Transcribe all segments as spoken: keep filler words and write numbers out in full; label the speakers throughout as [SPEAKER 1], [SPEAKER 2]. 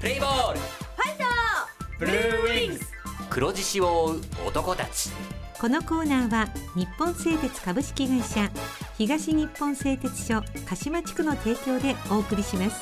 [SPEAKER 1] プレイボール、
[SPEAKER 2] ファイト、
[SPEAKER 1] ブルーウィングス、黒獅子を追う男たち。
[SPEAKER 3] このコーナーは日本製鉄株式会社、東日本製鉄所鹿島地区の提供でお送りします。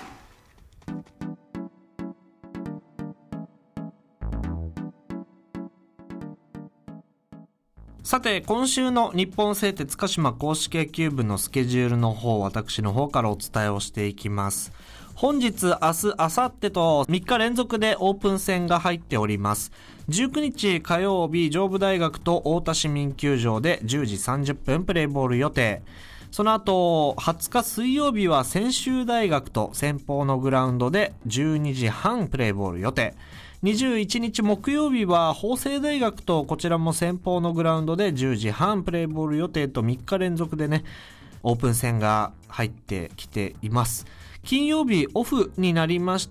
[SPEAKER 4] さて、今週の日本製鉄鹿島硬式野球部のスケジュールの方、私の方からお伝えをしていきます。本日、明日、明後日とみっか連続でオープン戦が入っております。じゅうくにち火曜日、上武大学と太田市民球場でじゅうじさんじゅっぷんプレーボール予定。その後、はつか水曜日は専修大学と先方のグラウンドでじゅうにじはんプレーボール予定。にじゅういちにち木曜日は法政大学とこちらも先方のグラウンドでじゅうじはんプレーボール予定とみっか連続でね、オープン戦が入ってきています。金曜日オフになりまして、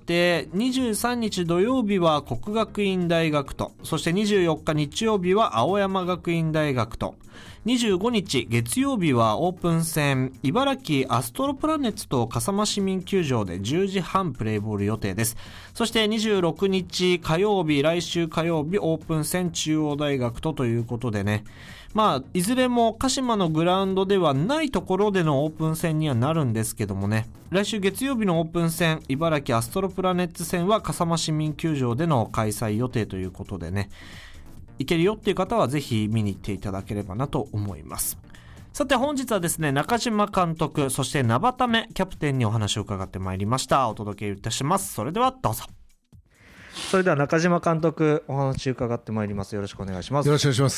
[SPEAKER 4] にじゅうさんにち土曜日は國學院大學と、そしてにじゅうよっか日曜日は青山学院大学と、にじゅうごにち月曜日はオープン戦、茨城アストロプラネッツと笠間市民球場でじゅうじはんプレーボール予定です。そしてにじゅうろくにち火曜日、来週火曜日オープン戦中央大学とということでね、まあ、いずれも鹿島のグラウンドではないところでのオープン戦にはなるんですけどもね、来週月曜日のオープン戦、茨城アストロプラネッツ戦は笠間市民球場での開催予定ということでね、行けるよっていう方はぜひ見に行っていただければなと思います。さて本日はですね、中島監督、そして名畑目キャプテンにお話を伺ってまいりました。お届けいたします。それではどうぞ。それでは中島監督、お話伺ってまいります。よろしくお願いします。
[SPEAKER 5] よろしくお願いします。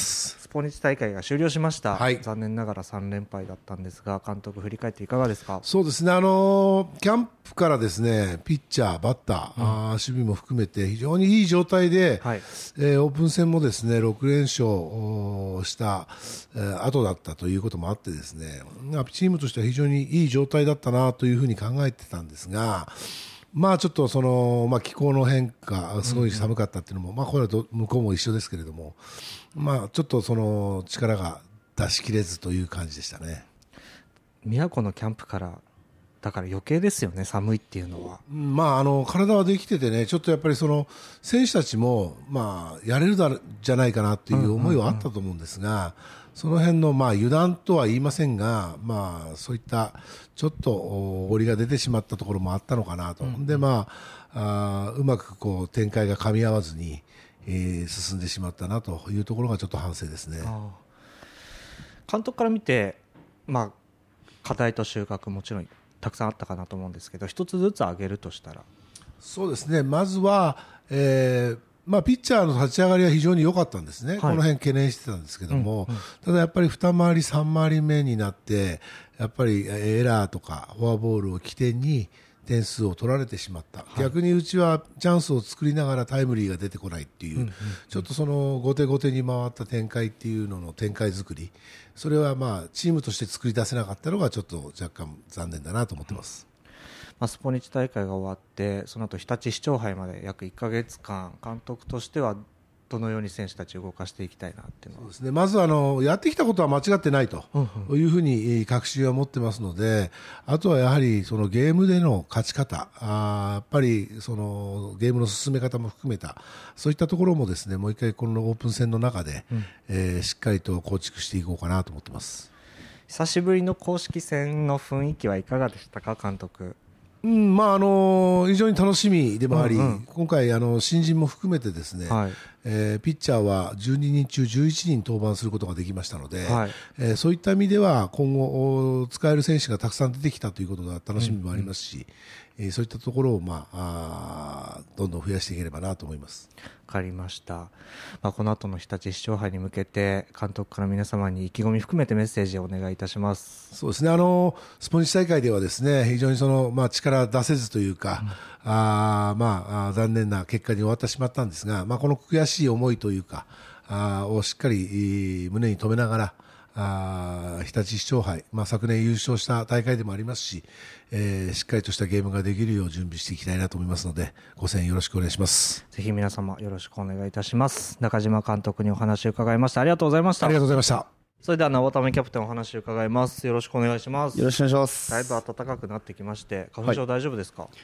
[SPEAKER 4] スポニチ大会が終了しました、
[SPEAKER 5] はい、
[SPEAKER 4] 残念ながらさんれんぱいだったんですが、監督振り返っていかがですか？
[SPEAKER 5] そうですね、あのー、キャンプからですね、ピッチャー、バッター、うん、あ守備も含めて非常にいい状態で、はい、えー、オープン戦もですねろくれんしょうした、えー、後だったということもあってですね、チームとしては非常にいい状態だったなというふうに考えてたんですが、まあちょっとその、まあ、気候の変化、すごい寒かったっていうのも、うんうん、まあこれは向こうも一緒ですけれども、まあちょっとその力が出し切れずという感じでしたね。
[SPEAKER 4] 宮古のキャンプからだから余計ですよね、寒いっていうのは。
[SPEAKER 5] まああの体はできててね、ちょっとやっぱりその選手たちもまあやれるだじゃないかなっていう思いはあったと思うんですが、うんうんうん、その辺のまあ油断とは言いませんが、まあそういったちょっと折りが出てしまったところもあったのかなと、うんうん、でまあ、あうまくこう展開が噛み合わずに、えー、進んでしまったなというところがちょっと反省ですね。
[SPEAKER 4] あ監督から見て、まあ、課題と収穫もちろんたくさんあったかなと思うんですけど、一つずつ挙げるとしたら。
[SPEAKER 5] そうですね、まずは、えーまあ、ピッチャーの立ち上がりは非常に良かったんですね、はい、この辺懸念してたんですけども、うんうん、ただやっぱりに回りさん回り目になってやっぱりエラーとかフォアボールを起点に点数を取られてしまった、はい、逆にうちはチャンスを作りながらタイムリーが出てこないっていう、うんうんうん、ちょっとその後手後手に回った展開っていうのの展開作り、それはまあチームとして作り出せなかったのがちょっと若干残念だなと思ってます。
[SPEAKER 4] まあ、スポニチ大会が終わってその後日立市長杯まで約いっかげつかん、監督としてはどのように選手たちを動かしていきたいなっていうのは。
[SPEAKER 5] そうですね、まずあのやってきたことは間違ってないというふうに確信を持ってますので、あとはやはりそのゲームでの勝ち方、あやっぱりそのゲームの進め方も含めたそういったところもですね、もう一回このオープン戦の中で、うんえー、しっかりと構築していこうかなと思ってます。
[SPEAKER 4] 久しぶりの公式戦の雰囲気はいかがでしたか、監督？
[SPEAKER 5] うんまああの非常に楽しみでもあり、うんうん、今回あの新人も含めてですね、はいえー、ピッチャーはじゅうににんちゅうじゅういちにん登板することができましたので、はいえー、そういった意味では今後使える選手がたくさん出てきたということが楽しみもありますし、うんうんえー、そういったところを、まあ、あどんどん増やしていければなと思います。
[SPEAKER 4] わかりました。まあ、この後の日立市長杯に向けて監督から皆様に意気込み含めてメッセージをお願いいたします。
[SPEAKER 5] そうですね、あのスポニチ大会ではですね、非常にその、まあ、力出せずというか、うん、あまあ、あ残念な結果に終わってしまったんですが、まあ、この悔しい思いというかあをしっかり胸に留めながら、あ日立市長杯、まあ、昨年優勝した大会でもありますし、えー、しっかりとしたゲームができるよう準備していきたいなと思いますので、ご声援よろしくお願いします。
[SPEAKER 4] ぜひ皆様よろしくお願いいたします。中島監督にお話を伺いました。ありがとうございました。
[SPEAKER 5] ありがとうございました。
[SPEAKER 4] それでは名畑目キャプテンお話を伺います。よろしくお願いします。
[SPEAKER 6] よろしくお願いします。
[SPEAKER 4] だいぶ暖かくなってきまして、花粉症大丈夫ですか？はい、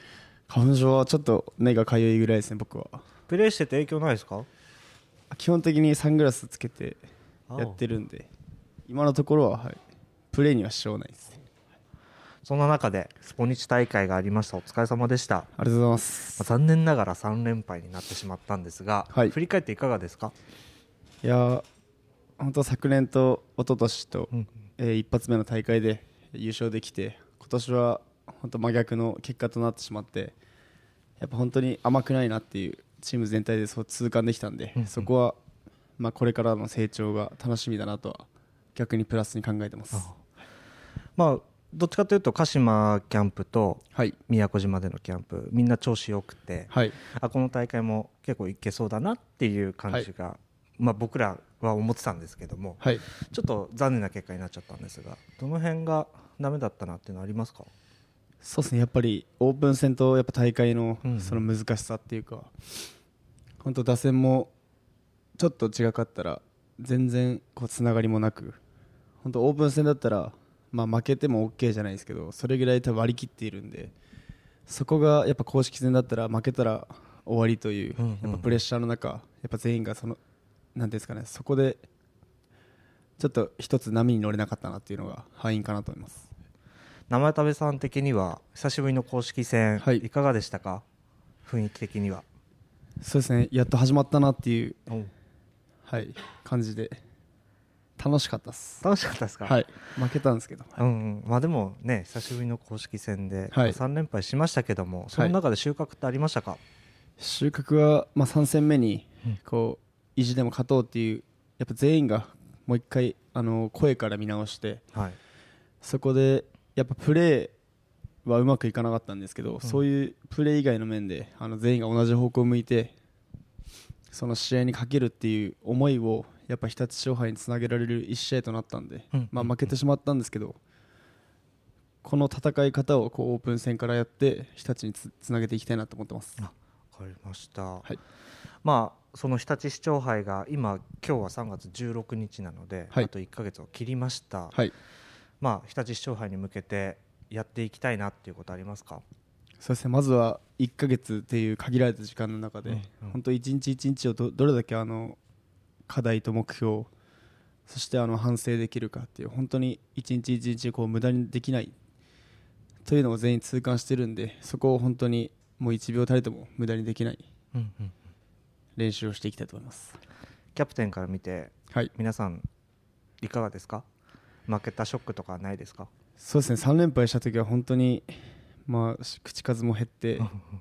[SPEAKER 2] 花粉症はちょっと目がかゆいぐらいですね。僕は
[SPEAKER 4] プレーしてて影響ないですか？
[SPEAKER 2] 基本的にサングラスつけてやってるんで、今のところは、はい、プレーには支障ないですね。
[SPEAKER 4] そんな中でスポニチ大会がありました。お疲れ様でした。
[SPEAKER 2] ありがとうございます。
[SPEAKER 4] まあ、残念ながらさん連敗になってしまったんですが、はい、振り返っていかがですか？
[SPEAKER 2] いや本当昨年と一昨年と、うんえー、一発目の大会で優勝できて、今年は本当真逆の結果となってしまって、やっぱ本当に甘くないなっていうチーム全体でそう痛感できたんで、うんうん、そこは、まあ、これからの成長が楽しみだなとは逆にプラスに考えてます。
[SPEAKER 4] ああ、まあどっちかというと鹿島キャンプと宮古島でのキャンプ、みんな調子よくて、はい、あこの大会も結構いけそうだなっていう感じが、はいまあ、僕らは思ってたんですけども、はい、ちょっと残念な結果になっちゃったんですが、どの辺がダメだったなっていうのはありますか？
[SPEAKER 2] そうですね、やっぱりオープン戦とやっぱ大会のその難しさっていうか、うん、本当打線もちょっと違かったら全然こうつながりもなく、本当オープン戦だったらまあ負けても OK じゃないですけど、それぐらい多分割り切っているんで、そこがやっぱ公式戦だったら負けたら終わりという、やっぱプレッシャーの中、やっぱ全員がそのなんですかね、そこでちょっと一つ波に乗れなかったなっていうのが敗因かなと思います。
[SPEAKER 4] 生田部さん的には久しぶりの公式戦、はい、いかがでしたか？雰囲気的には。
[SPEAKER 2] そうですね、やっと始まったなっていう、はい、感じで楽しかったです。
[SPEAKER 4] 楽しかったですか？
[SPEAKER 2] はい、負けたんですけど、はい、
[SPEAKER 4] うんうん、まあでもね久しぶりの公式戦で、はい、さん連敗しましたけども、その中で収穫ってありましたか？はい、
[SPEAKER 2] 収穫は、まあ、さん戦目にこう、うん、意地でも勝とうっていう、やっぱ全員がもう一回あの声から見直して、はい、そこでやっぱプレーはうまくいかなかったんですけど、うん、そういうプレー以外の面であの全員が同じ方向を向いてその試合にかけるっていう思いをやっぱ日立勝敗につなげられるいち試合となったんで、うんまあ、負けてしまったんですけど、この戦い方をこうオープン戦からやって日立に つ, つなげていきたいなと思ってます。
[SPEAKER 4] あ、わかりました、はい、まあ、その日立市長杯が今今日はさんがつじゅうろくにちなので、はい、あといっかげつを切りました、はい、まあ、日立市長杯に向けてやっていきたいなっていうことありますか？
[SPEAKER 2] そうですね、まずはいっかげつっていう限られた時間の中で、うんうん、本当一日一日を ど, どれだけあの課題と目標、そしてあの反省できるかっていう、本当に一日一日こう無駄にできないというのを全員痛感してるんで、そこを本当にもういちびょうたりとも無駄にできない練習をしていきたいと思います。
[SPEAKER 4] キャプテンから見て、はい、皆さんいかがですか？負けたショックとかないですか？
[SPEAKER 2] そうですね、さん連敗した時は本当に、まあ、口数も減って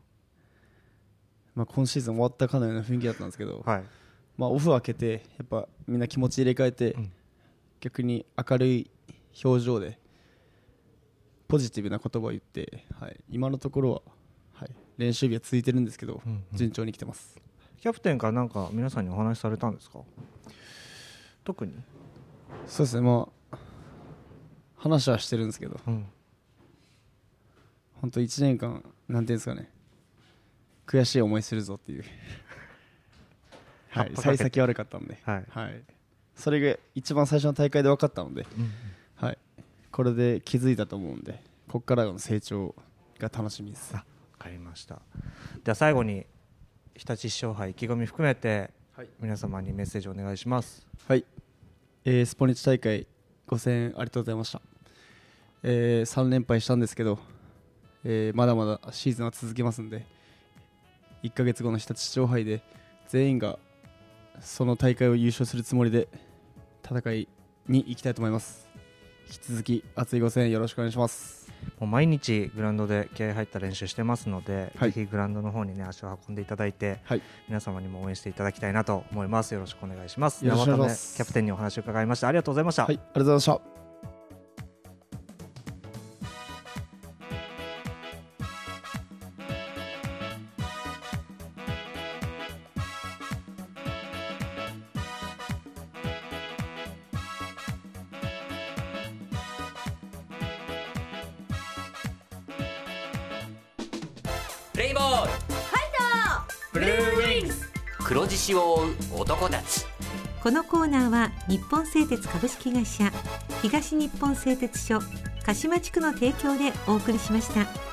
[SPEAKER 2] まあ今シーズン終わったかのような雰囲気だったんですけど、はい、まあ、オフを明けてやっぱみんな気持ち入れ替えて、うん、逆に明るい表情でポジティブな言葉を言って、はい、今のところは、はい、練習日は続いてるんですけど、うんうん、順調に来てます。
[SPEAKER 4] キャプテンから何か皆さんにお話しされたんですか？特に
[SPEAKER 2] そうですね、まあ、話はしてるんですけど、うん、本当いちねんかんなんていうんですかね、悔しい思いするぞっていうはい、幸先悪かったので、はいはい、それが一番最初の大会で分かったので、うんうん、はい、これで気づいたと思うんで、ここからの成長が楽しみです。
[SPEAKER 4] あ、分かりました。では最後に日立市長杯意気込み含めて、はい、皆様にメッセージをお願いします。
[SPEAKER 2] はい、えー、スポニチ大会ご声援ありがとうございました。えー、さん連敗したんですけど、えー、まだまだシーズンは続きますので、いっかげつごの日立市長杯で全員がその大会を優勝するつもりで戦いに行きたいと思います。引き続き熱いご声援よろしくお願いします。
[SPEAKER 4] もう毎日グラウンドで気合入った練習してますので、はい、ぜひグラウンドの方に、ね、足を運んでいただいて、はい、皆様にも応援していただきたいなと思います。よろしくお願いします。
[SPEAKER 2] よろしくお願いします。
[SPEAKER 4] キャプテンにお話を伺いました。ありがとうございました。
[SPEAKER 2] はい、ありがとうございました。
[SPEAKER 1] プレイボールファイトブルーウィングス黒獅子を追う男たち。
[SPEAKER 3] このコーナーは日本製鉄株式会社東日本製鉄所鹿島地区の提供でお送りしました。